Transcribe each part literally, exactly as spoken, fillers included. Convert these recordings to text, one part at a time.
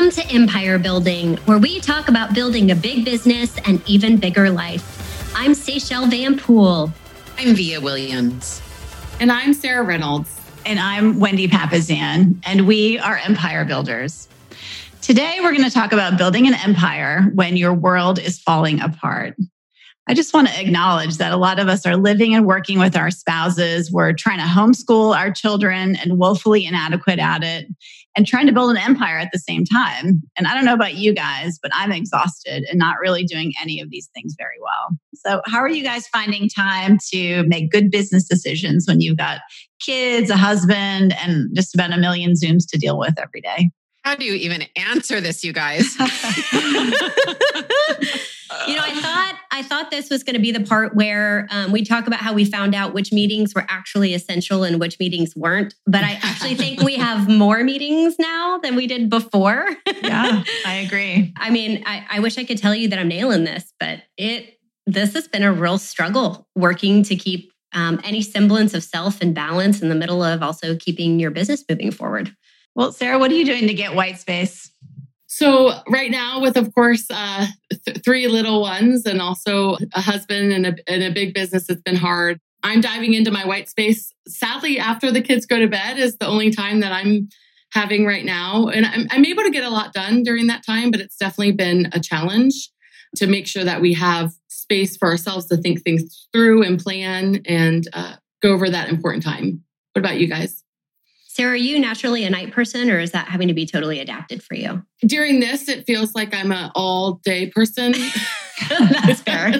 Welcome to Empire Building, where we talk about building a big business and even bigger life. I'm Seychelle Van Poole. I'm Via Williams. And I'm Sarah Reynolds. And I'm Wendy Papazian, and we are Empire Builders. Today, we're going to talk about building an empire when your world is falling apart. I just want to acknowledge that a lot of us are living and working with our spouses. We're trying to homeschool our children and woefully inadequate at it, and trying to build an empire at the same time. And I don't know about you guys, but I'm exhausted and not really doing any of these things very well. So how are you guys finding time to make good business decisions when you've got kids, a husband, and just about a million Zooms to deal with every day? How do you even answer this, you guys? You know, I thought I thought this was going to be the part where um, we talk about how we found out which meetings were actually essential and which meetings weren't. But I actually think we have more meetings now than we did before. Yeah, I agree. I mean, I, I wish I could tell you that I'm nailing this, but it this has been a real struggle working to keep um, any semblance of self and balance in the middle of also keeping your business moving forward. Well, Sarah, what are you doing to get white space? So right now, with, of course, uh, th- three little ones and also a husband and a, and a big business, it's been hard. I'm diving into my white space. Sadly, after the kids go to bed is the only time that I'm having right now. And I'm, I'm able to get a lot done during that time, but it's definitely been a challenge to make sure that we have space for ourselves to think things through and plan and uh, go over that important time. What about you guys? Sarah, are you naturally a night person, or is that having to be totally adapted for you? During this, it feels like I'm an all-day person. That's fair.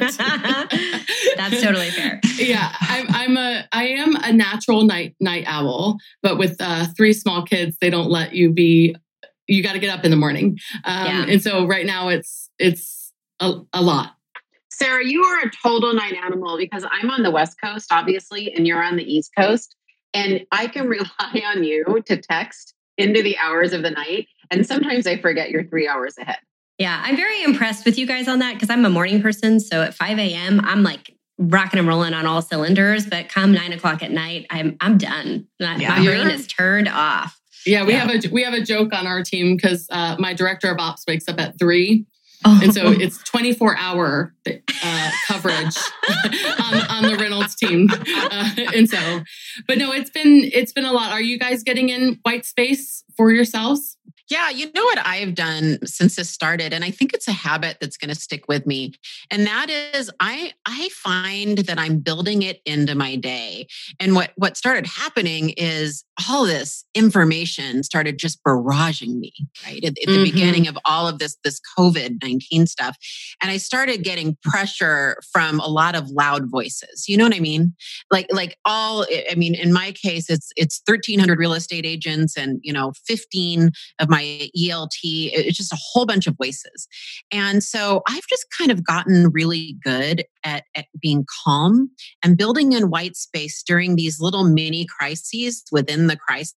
That's totally fair. Yeah, I'm, I'm a, I am a natural night night owl, but with uh, three small kids, they don't let you be. You got to get up in the morning, um, yeah. And so right now it's it's a, a lot. Sarah, you are a total night animal because I'm on the West Coast, obviously, and you're on the East Coast. And I can rely on you to text into the hours of the night. And sometimes I forget you're three hours ahead. Yeah, I'm very impressed with you guys on that because I'm a morning person. So at five a.m., I'm like rocking and rolling on all cylinders. But come nine o'clock at night, I'm I'm done. My, yeah. my brain is turned off. Yeah, we yeah. have a we have a joke on our team because uh, my director of ops wakes up at three. Oh. And so it's twenty-four hour uh, coverage on, on the Reynolds team. Uh, and so, but no, it's been, it's been a lot. Are you guys getting in white space for yourselves? Yeah, you know what I've done since this started, and I think it's a habit that's going to stick with me. And that is I I find that I'm building it into my day. And what, what started happening is all this information started just barraging me, right? At, at the mm-hmm. beginning of all of this, this COVID nineteen stuff. And I started getting pressure from a lot of loud voices. You know what I mean? Like, like all, I mean, in my case, it's, it's thirteen hundred real estate agents and, you know, fifteen of my E L T. It's just a whole bunch of voices. And so I've just kind of gotten really good at, at being calm and building in white space during these little mini crises within the crisis.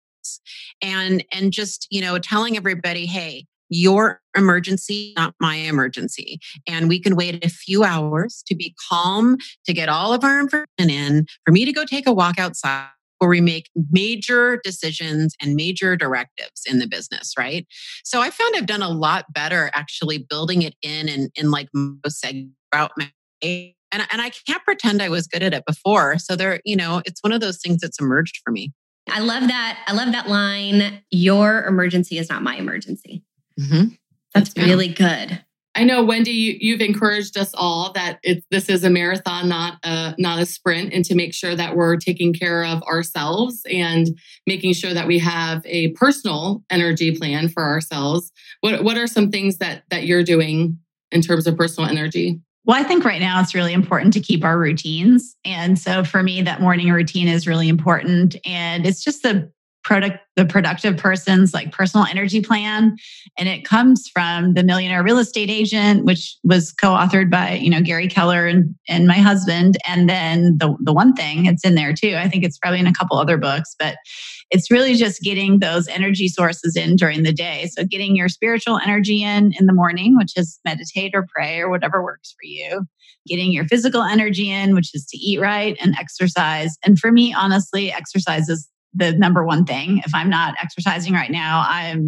And, and just, you know, telling everybody, hey, your emergency, not my emergency. And we can wait a few hours to be calm, to get all of our information in, for me to go take a walk outside, where we make major decisions and major directives in the business, right? So I found I've done a lot better actually building it in and in, in like most segments throughout my day. And, and I can't pretend I was good at it before. So there, you know, it's one of those things that's emerged for me. I love that. I love that line. Your emergency is not my emergency. Mm-hmm. That's yeah. really good. I know, Wendy, you, you've encouraged us all that it, this is a marathon, not a, not a sprint, and to make sure that we're taking care of ourselves and making sure that we have a personal energy plan for ourselves. What what are some things that that you're doing in terms of personal energy? Well, I think right now it's really important to keep our routines. And so for me, that morning routine is really important. And it's just the product, the productive person's like personal energy plan. And it comes from The Millionaire Real Estate Agent, which was co-authored by, you know, Gary Keller and, and my husband. And then the, the one thing, it's in there too. I think it's probably in a couple other books, but it's really just getting those energy sources in during the day. So getting your spiritual energy in in the morning, which is meditate or pray or whatever works for you. Getting your physical energy in, which is to eat right and exercise. And for me, honestly, exercise is the number one thing. If I'm not exercising right now, I'm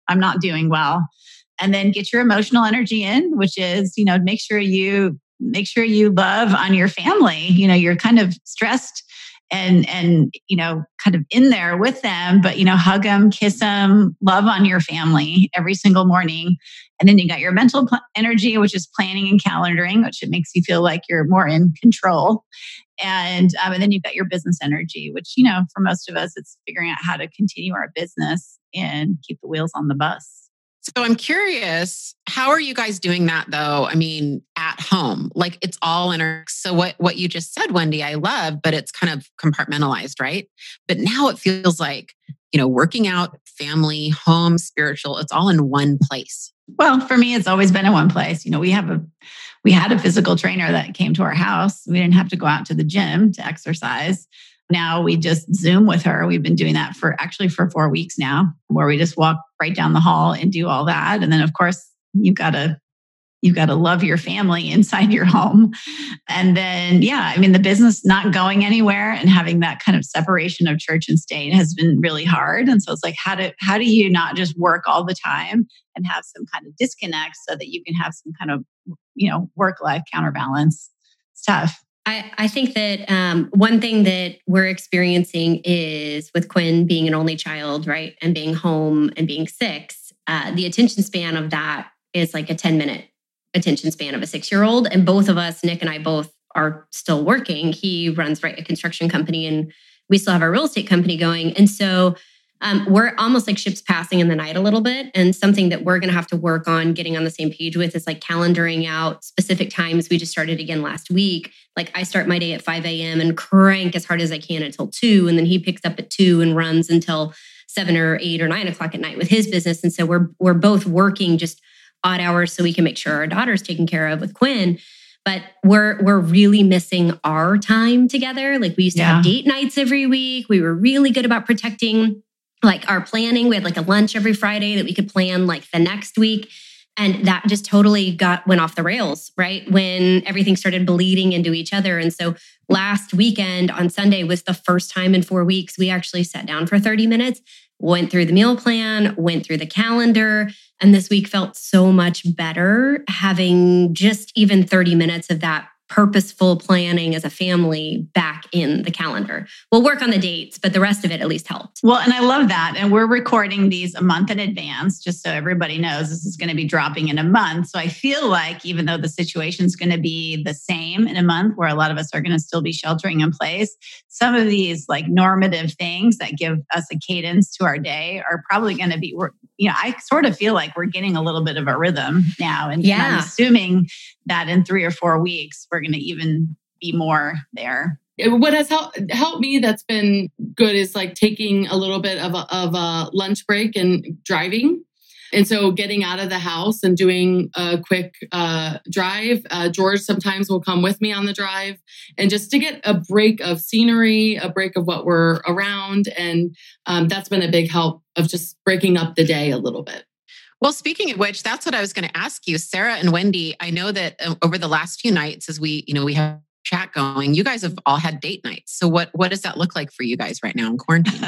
I'm not doing well. And then get your emotional energy in, which is, you know, make sure you make sure you love on your family. You know, you're kind of stressed and, and, you know, kind of in there with them, but, you know, hug them, kiss them, love on your family every single morning. And then you got your mental pl- energy, which is planning and calendaring, which it makes you feel like you're more in control. And, um, and then you've got your business energy, which, you know, for most of us, it's figuring out how to continue our business and keep the wheels on the bus. So I'm curious, how are you guys doing that though? I mean, at home, like it's all in our, so what, what you just said, Wendy, I love, but it's kind of compartmentalized, right? But now it feels like, you know, working out, family, home, spiritual, it's all in one place. Well, for me, it's always been in one place. You know, we have a, we had a physical trainer that came to our house. We didn't have to go out to the gym to exercise. Now we just Zoom with her. We've been doing that for actually for four weeks now, where we just walk right down the hall and do all that. And then of course, you've got to, you've got to love your family inside your home. And then, yeah, I mean, the business not going anywhere and having that kind of separation of church and state has been really hard. And so it's like, how do, how do you not just work all the time and have some kind of disconnect so that you can have some kind of, you know, work-life counterbalance? It's tough. I, I think that um, one thing that we're experiencing is with Quinn being an only child, right? And being home and being six, uh, the attention span of that is like a ten minute attention span of a six-year-old. And both of us, Nick and I both are still working. He runs right a construction company and we still have our real estate company going. And so um, we're almost like ships passing in the night a little bit. And something that we're going to have to work on getting on the same page with is like calendaring out specific times. We just started again last week. Like I start my day at five a.m. and crank as hard as I can until two. And then he picks up at two and runs until seven or eight or nine o'clock at night with his business. And so we're, we're both working just odd hours so we can make sure our daughter's taken care of with Quinn. But we're we're really missing our time together. Like we used to yeah. have date nights every week. We were really good about protecting like our planning. We had like a lunch every Friday that we could plan like the next week. And that just totally got went off the rails, right? When everything started bleeding into each other. And so last weekend on Sunday was the first time in four weeks we actually sat down for thirty minutes, went through the meal plan, went through the calendar. And this week felt so much better having just even thirty minutes of that purposeful planning as a family back in the calendar. We'll work on the dates, but the rest of it at least helped. Well, and I love that. And we're recording these a month in advance, just so everybody knows this is going to be dropping in a month. So I feel like even though the situation is going to be the same in a month, where a lot of us are going to still be sheltering in place, some of these like normative things that give us a cadence to our day are probably going to be, you know, I sort of feel like we're getting a little bit of a rhythm now. And, yeah. and I'm assuming that in three or four weeks, we're going to even be more there. What has helped helped me that's been good is like taking a little bit of a, of a lunch break and driving. And so getting out of the house and doing a quick uh, drive. Uh, George sometimes will come with me on the drive, and just to get a break of scenery, a break of what we're around. And um, that's been a big help of just breaking up the day a little bit. Well, speaking of which, that's what I was going to ask you, Sarah and Wendy. I know that over the last few nights, as we, you know, we have chat going, you guys have all had date nights. So what, what does that look like for you guys right now in quarantine?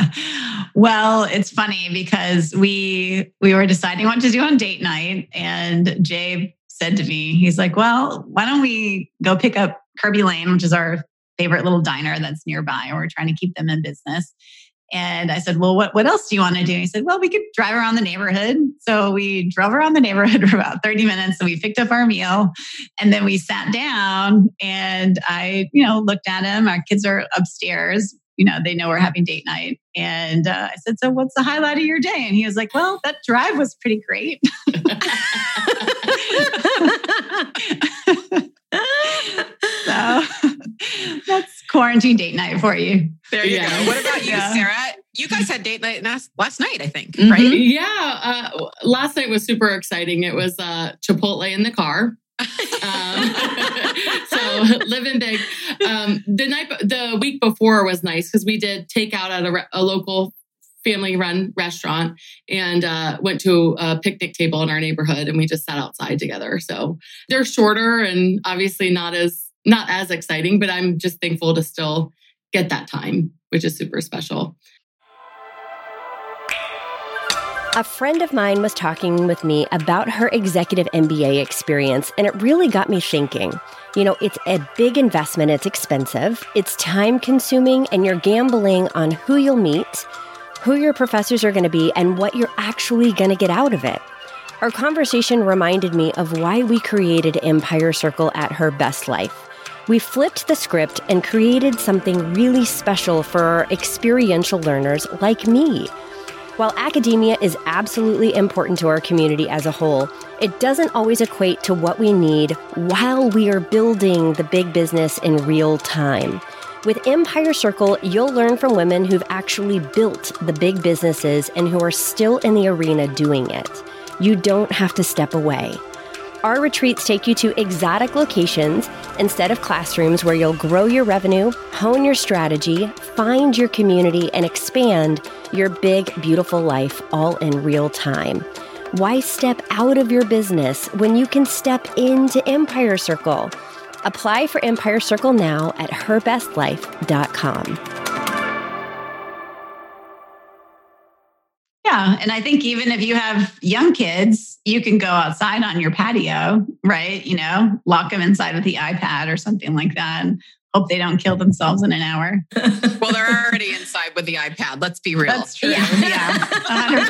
Well, it's funny because we, we were deciding what to do on date night, and Jay said to me, he's like, well, why don't we go pick up Kirby Lane, which is our favorite little diner that's nearby, and we're trying to keep them in business. And I said, well, what, what else do you want to do? He said, well, we could drive around the neighborhood. So we drove around the neighborhood for about thirty minutes. And we picked up our meal, and then we sat down, and I, you know, looked at him. Our kids are upstairs. You know, they know we're having date night. And uh, I said, so what's the highlight of your day? And he was like, well, that drive was pretty great. So that's quarantine date night for you. There you yeah. go. What about you, yeah. Sarah? You guys had date night last, last night, I think, Mm-hmm. right? Yeah. Uh, last night was super exciting. It was uh, Chipotle in the car. um, so living big. Um, the night, the week before was nice because we did take out at a, re- a local family-run restaurant and uh, went to a picnic table in our neighborhood, and we just sat outside together. So they're shorter and obviously not as not as exciting, but I'm just thankful to still get that time, which is super special. A friend of mine was talking with me about her executive M B A experience, and it really got me thinking. You know, it's a big investment, it's expensive, it's time-consuming, and you're gambling on who you'll meet, who your professors are going to be, and what you're actually going to get out of it. Our conversation reminded me of why we created Empire Circle at Her Best Life. We flipped the script and created something really special for our experiential learners like me. While academia is absolutely important to our community as a whole, it doesn't always equate to what we need while we are building the big business in real time. With Empire Circle, you'll learn from women who've actually built the big businesses and who are still in the arena doing it. You don't have to step away. Our retreats take you to exotic locations instead of classrooms where you'll grow your revenue, hone your strategy, find your community, and expand your big, beautiful life all in real time. Why step out of your business when you can step into Empire Circle? Apply for Empire Circle now at her best life dot com. Yeah. And I think even if you have young kids, you can go outside on your patio, right? You know, lock them inside with the iPad or something like that and hope they don't kill themselves in an hour. Well, they're already inside with the iPad. Let's be real. That's true. Yeah. yeah. one hundred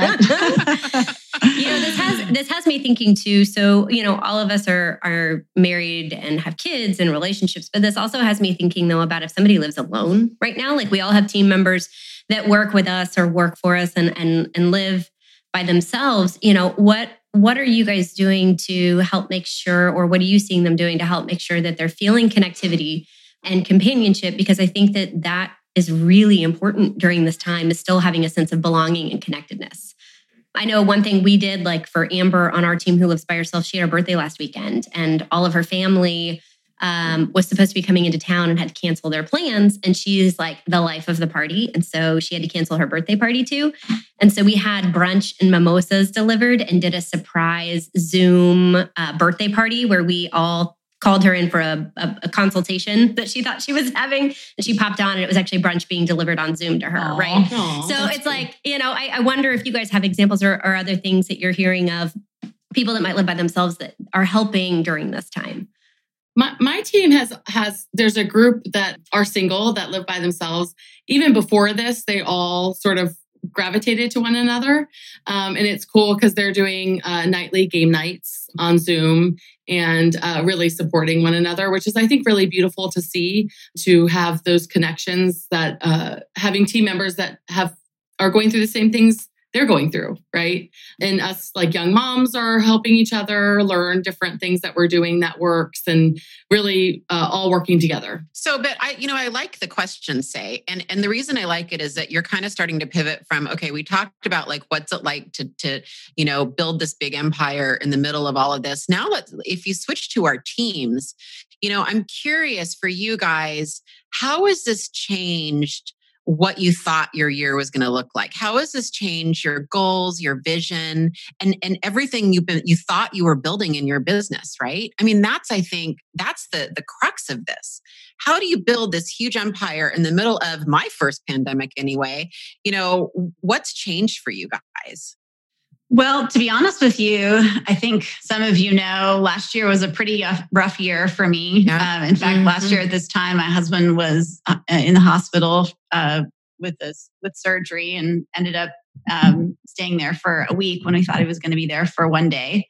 percent. You know, this has this has me thinking too. So, you know, all of us are are married and have kids and relationships, but this also has me thinking though about if somebody lives alone right now. Like we all have team members that work with us or work for us and and and live by themselves. You know, what what are you guys doing to help make sure, or what are you seeing them doing to help make sure that they're feeling connectivity and companionship? Because I think that that is really important during this time, is still having a sense of belonging and connectedness. I know one thing we did, like for Amber on our team who lives by herself, she had her birthday last weekend and all of her family um, was supposed to be coming into town and had to cancel their plans. And she's like the life of the party. And so she had to cancel her birthday party too. And so we had brunch and mimosas delivered and did a surprise Zoom uh, birthday party where we all called her in for a, a, a consultation that she thought she was having. And she popped on and it was actually brunch being delivered on Zoom to her, Aww. right? Aww, so it's cool. like, you know, I, I wonder if you guys have examples or, or other things that you're hearing of people that might live by themselves that are helping during this time. My my team has, has there's a group that are single that live by themselves. Even before this, they all sort of gravitated to one another. Um, and it's cool because they're doing uh, nightly game nights on Zoom and uh, really supporting one another, which is, I think, really beautiful to see, to have those connections, that uh, having team members that have are going through the same things they're going through, right? And us like young moms are helping each other learn different things that we're doing that works, and really uh, all working together. So, but I, you know, I like the question, Say, and and the reason I like it is that you're kind of starting to pivot from, okay, we talked about like, what's it like to, to, you know, build this big empire in the middle of all of this. Now, let's, if you switch to our teams, you know, I'm curious for you guys, how has this changed what you thought your year was going to look like? How has this changed your goals, your vision, and, and everything you've been, you thought you were building in your business, right? I mean, that's, I think, that's the, the crux of this. How do you build this huge empire in the middle of my first pandemic anyway? You know, what's changed for you guys? Well, to be honest with you, I think some of you know, last year was a pretty rough year for me. Yeah. Um, in fact, mm-hmm. last year at this time, my husband was uh, in the hospital uh, with this with surgery, and ended up um, staying there for a week when we thought he was going to be there for one day.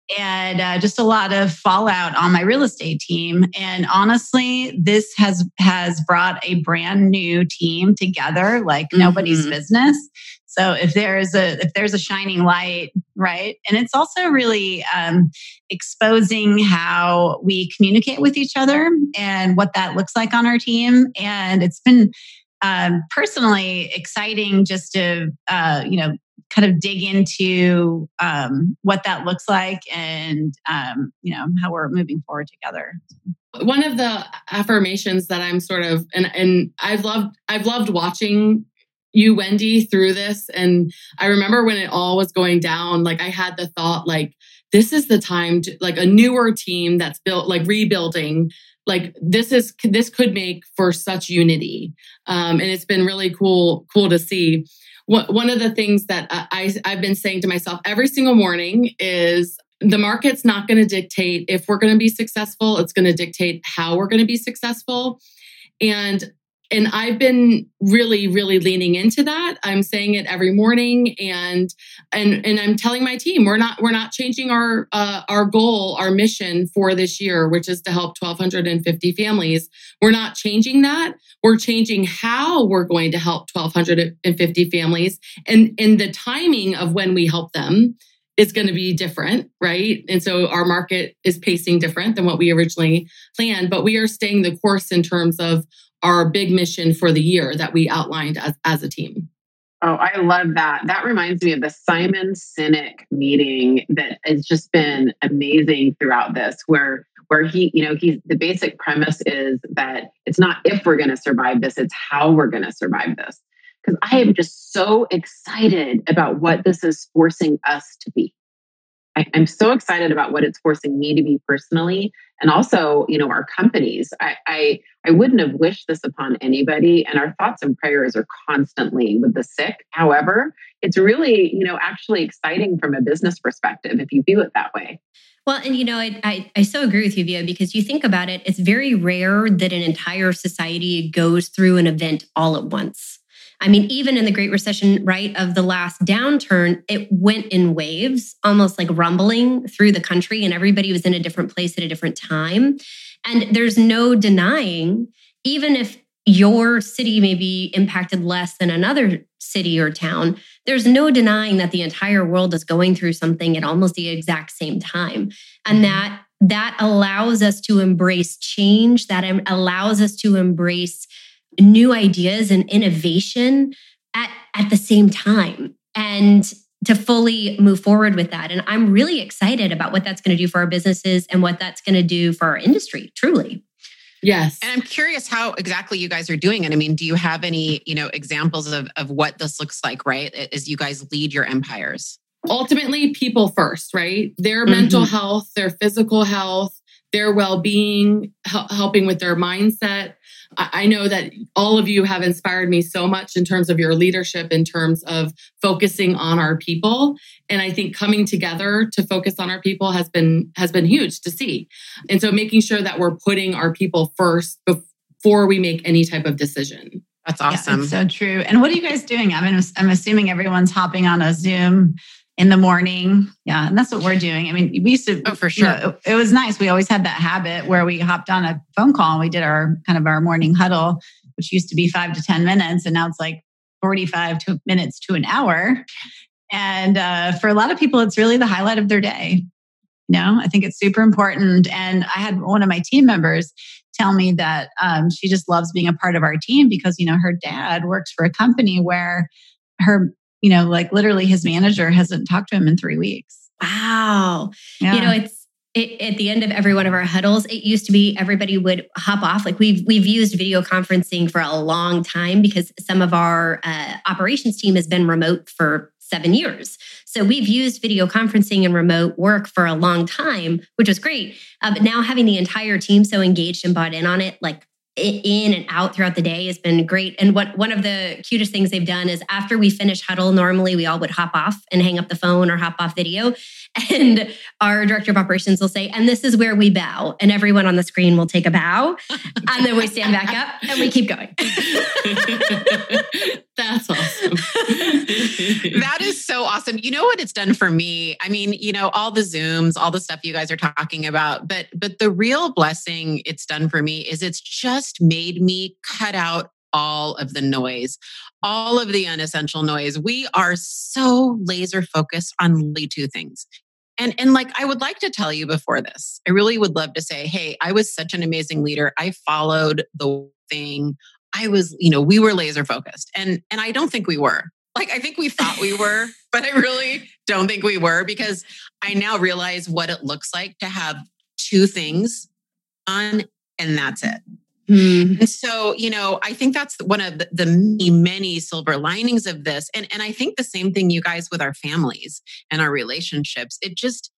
And uh, just a lot of fallout on my real estate team. And honestly, this has has brought a brand new team together like mm-hmm. nobody's business. So if there's a if there's a shining light, right? And it's also really um, exposing how we communicate with each other and what that looks like on our team. And it's been um, personally exciting just to uh, you know kind of dig into um, what that looks like, and um, you know how we're moving forward together. One of the affirmations that I'm sort of and and I've loved I've loved watching you, Wendy, through this. And I remember when it all was going down, like I had the thought, like, this is the time to, like, a newer team that's built, like rebuilding, like this is, this could make for such unity. Um, and it's been really cool, cool to see. One of the things that I, I've been saying to myself every single morning is the market's not going to dictate if we're going to be successful. It's going to dictate how we're going to be successful. And And I've been really, really leaning into that. I'm saying it every morning, and and and I'm telling my team we're not we're not changing our uh, our goal, our mission for this year, which is to help one thousand two hundred fifty families. We're not changing that. We're changing how we're going to help one thousand two hundred fifty families, and and the timing of when we help them is going to be different, right? And so our market is pacing different than what we originally planned, but we are staying the course in terms of our big mission for the year that we outlined as, as a team. Oh, I love that. That reminds me of the Simon Sinek meeting that has just been amazing throughout this, where where he, you know, he's the basic premise is that it's not if we're going to survive this, it's how we're going to survive this. Because I am just so excited about what this is forcing us to be. I, I'm so excited about what it's forcing me to be personally, and also, you know, our companies. I, I I wouldn't have wished this upon anybody, and our thoughts and prayers are constantly with the sick. However, it's really, you know, actually exciting from a business perspective if you view it that way. Well, and you know, I, I I so agree with you, Via, because you think about it, it's very rare that an entire society goes through an event all at once. I mean, even in the Great Recession, right, of the last downturn, it went in waves, almost like rumbling through the country, and everybody was in a different place at a different time. And there's no denying, even if your city may be impacted less than another city or town, there's no denying that the entire world is going through something at almost the exact same time. And that that allows us to embrace change, that allows us to embrace new ideas and innovation at, at the same time, and to fully move forward with that. And I'm really excited about what that's going to do for our businesses and what that's going to do for our industry, truly. Yes. And I'm curious how exactly you guys are doing it. I mean, do you have any, you know, examples of, of what this looks like, right? As you guys lead your empires? Ultimately, people first, right? Their Mm-hmm. mental health, their physical health, their well-being, hel- helping with their mindset. I know that all of you have inspired me so much in terms of your leadership, in terms of focusing on our people. And I think coming together to focus on our people has been has been huge to see. And so making sure that we're putting our people first before we make any type of decision. That's awesome. Yeah, it's so true. And what are you guys doing? I mean, I'm assuming everyone's hopping on a Zoom in the morning. Yeah. And that's what we're doing. I mean, we used to, oh, for sure. You know, it, it was nice. We always had that habit where we hopped on a phone call and we did our kind of our morning huddle, which used to be five to ten minutes. And now it's like forty-five to minutes to an hour. And uh, for a lot of people, it's really the highlight of their day. You know, I think it's super important. And I had one of my team members tell me that um, she just loves being a part of our team because, you know, her dad works for a company where her you know, like literally his manager hasn't talked to him in three weeks. Wow. Yeah. You know, it's it, at the end of every one of our huddles, it used to be everybody would hop off. Like we've we've used video conferencing for a long time because some of our uh, operations team has been remote for seven years. So we've used video conferencing and remote work for a long time, which was great. Uh, but now having the entire team so engaged and bought in on it, like in and out throughout the day has been great. And what one of the cutest things they've done is after we finish huddle, normally we all would hop off and hang up the phone or hop off video. And our director of operations will say, and this is where we bow. And everyone on the screen will take a bow. And then we stand back up and we keep going. That's awesome. That is so awesome. You know what it's done for me? I mean, you know, all the Zooms, all the stuff you guys are talking about, but but the real blessing it's done for me is it's just made me cut out all of the noise, all of the unessential noise. We are so laser focused on literally two things. And, and like, I would like to tell you before this, I really would love to say, hey, I was such an amazing leader. I followed the thing. I was, you know, we were laser focused. And, and I don't think we were. Like, I think we thought we were, but I really don't think we were, because I now realize what it looks like to have two things on, and that's it. Mm. And so, you know, I think that's one of the, the many, many silver linings of this. And, and I think the same thing, you guys, with our families and our relationships. It just,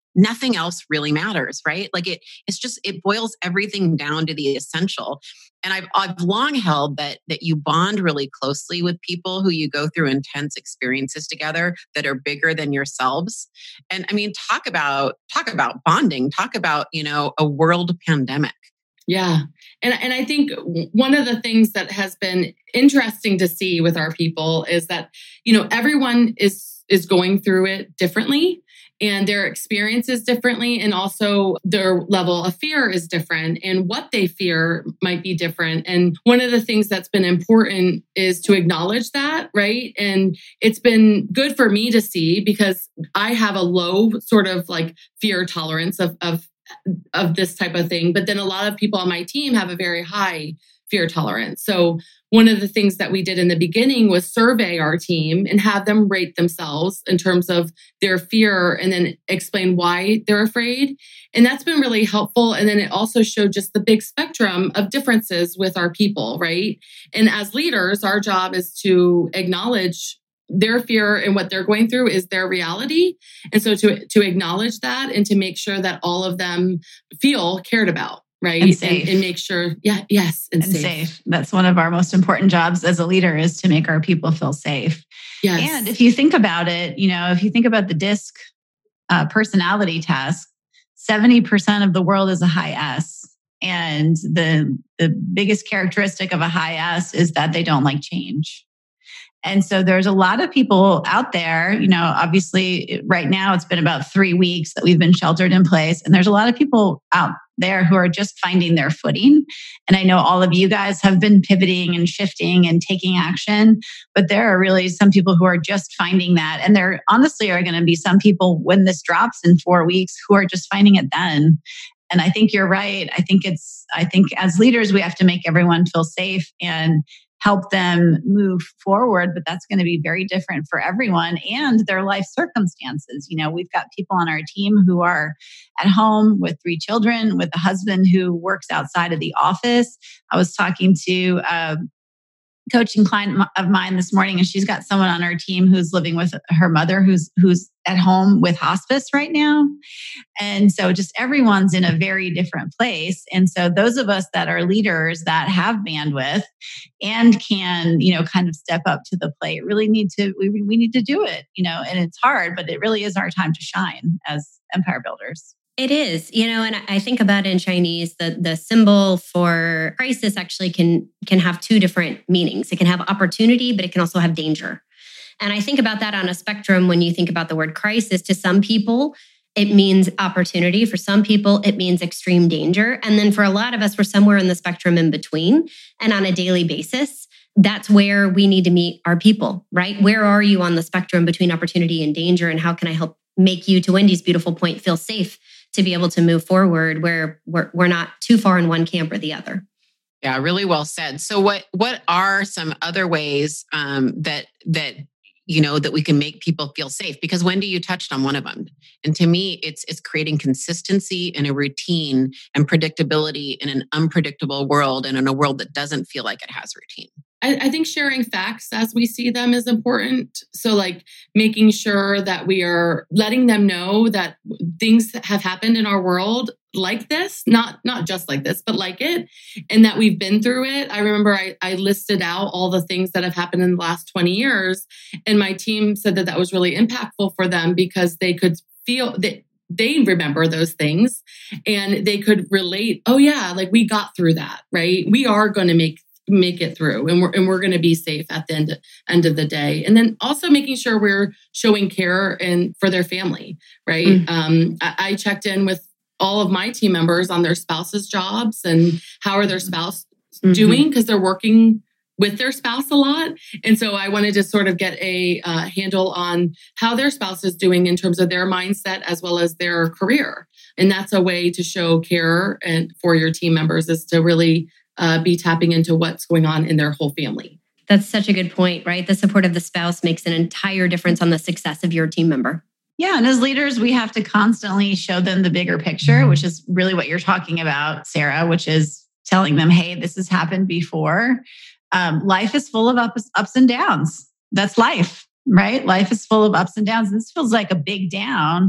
nothing else really matters, right? Like it, it's just, it boils everything down to the essential. And I've, I've long held that, that you bond really closely with people who you go through intense experiences together that are bigger than yourselves. And I mean, talk about, talk about bonding, talk about, you know, a world pandemic. Yeah. And, and I think one of the things that has been interesting to see with our people is that, you know, everyone is, is going through it differently. And their experiences differently, and also their level of fear is different, and what they fear might be different. And one of the things that's been important is to acknowledge that, right? And it's been good for me to see, because I have a low sort of like fear tolerance of of of this type of thing. But then a lot of people on my team have a very high fear tolerance. So one of the things that we did in the beginning was survey our team and have them rate themselves in terms of their fear, and then explain why they're afraid. And that's been really helpful. And then it also showed just the big spectrum of differences with our people, right? And as leaders, our job is to acknowledge their fear and what they're going through is their reality. And so to, to acknowledge that and to make sure that all of them feel cared about. Right. And safe. And, and make sure. Yeah. Yes. And, and safe. safe. That's one of our most important jobs as a leader, is to make our people feel safe. Yes. And if you think about it, you know, if you think about the DISC uh, personality test, seventy percent of the world is a high S. And the, the biggest characteristic of a high S is that they don't like change. And so there's a lot of people out there, you know, obviously right now it's been about three weeks that we've been sheltered in place. And there's a lot of people out there who are just finding their footing. And I know all of you guys have been pivoting and shifting and taking action, but there are really some people who are just finding that. And there honestly are going to be some people when this drops in four weeks who are just finding it then. And I think you're right. I think it's, I think as leaders, we have to make everyone feel safe and help them move forward, but that's going to be very different for everyone and their life circumstances. You know, we've got people on our team who are at home with three children, with a husband who works outside of the office. I was talking to a coaching client of mine this morning, and she's got someone on her team who's living with her mother who's who's at home with hospice right now. And so just everyone's in a very different place. And so those of us that are leaders that have bandwidth and can, you know, kind of step up to the plate really need to, we, we need to do it, you know, and it's hard, but it really is our time to shine as empire builders. It is, you know, and I think about in Chinese, the, the symbol for crisis actually can, can have two different meanings. It can have opportunity, but it can also have danger. And I think about that on a spectrum when you think about the word crisis. To some people, it means opportunity. For some people, it means extreme danger. And then for a lot of us, we're somewhere in the spectrum in between. And on a daily basis, that's where we need to meet our people, right? Where are you on the spectrum between opportunity and danger? And how can I help make you, to Wendy's beautiful point, feel safe to be able to move forward where we're, we're not too far in one camp or the other? Yeah, really well said. So what what are some other ways um, that that you know that we can make people feel safe? Because Wendy, you touched on one of them, and to me, it's it's creating consistency and a routine and predictability in an unpredictable world, and in a world that doesn't feel like it has routine. I, I think sharing facts as we see them is important. So like making sure that we are letting them know that things have happened in our world like this, not, not just like this, but like it, and that we've been through it. I remember I, I listed out all the things that have happened in the last twenty years. And my team said that that was really impactful for them because they could feel that they remember those things and they could relate. Oh yeah, like we got through that, right? We are going to make make it through, and we're and we're going to be safe at the end end of the day. And then also making sure we're showing care and for their family, right? Mm-hmm. Um, I, I checked in with all of my team members on their spouses' jobs and how are their spouse mm-hmm. doing, because they're working with their spouse a lot. And so I wanted to sort of get a uh, handle on how their spouse is doing in terms of their mindset as well as their career. And that's a way to show care and for your team members, is to really uh, be tapping into what's going on in their whole family. That's such a good point, right? The support of the spouse makes an entire difference on the success of your team member. Yeah. And as leaders, we have to constantly show them the bigger picture, which is really what you're talking about, Sarah, which is telling them, hey, this has happened before. Um, life is full of ups, ups and downs. That's life, right? Life is full of ups and downs. This feels like a big down.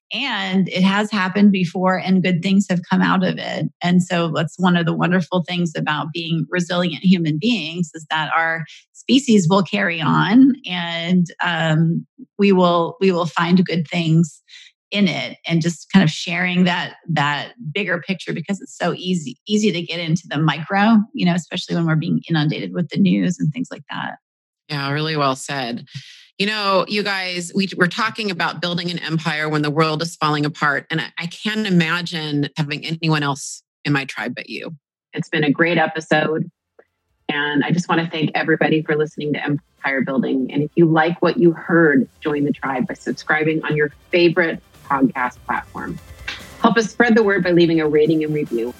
And it has happened before and good things have come out of it. And so that's one of the wonderful things about being resilient human beings is that our species will carry on and um, we will we will find good things in it, and just kind of sharing that that bigger picture, because it's so easy easy to get into the micro, you know, especially when we're being inundated with the news and things like that. Yeah, really well said. You know, you guys, we, we're talking about building an empire when the world is falling apart. And I, I can't imagine having anyone else in my tribe but you. It's been a great episode. And I just want to thank everybody for listening to Empire Building. And if you like what you heard, join the tribe by subscribing on your favorite podcast platform. Help us spread the word by leaving a rating and review.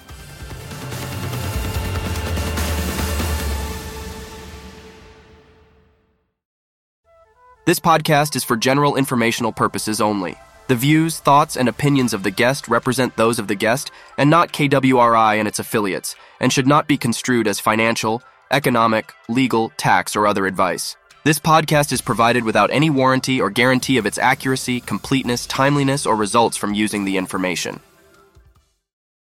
This podcast is for general informational purposes only. The views, thoughts, and opinions of the guest represent those of the guest and not K W R I and its affiliates, and should not be construed as financial, economic, legal, tax, or other advice. This podcast is provided without any warranty or guarantee of its accuracy, completeness, timeliness, or results from using the information.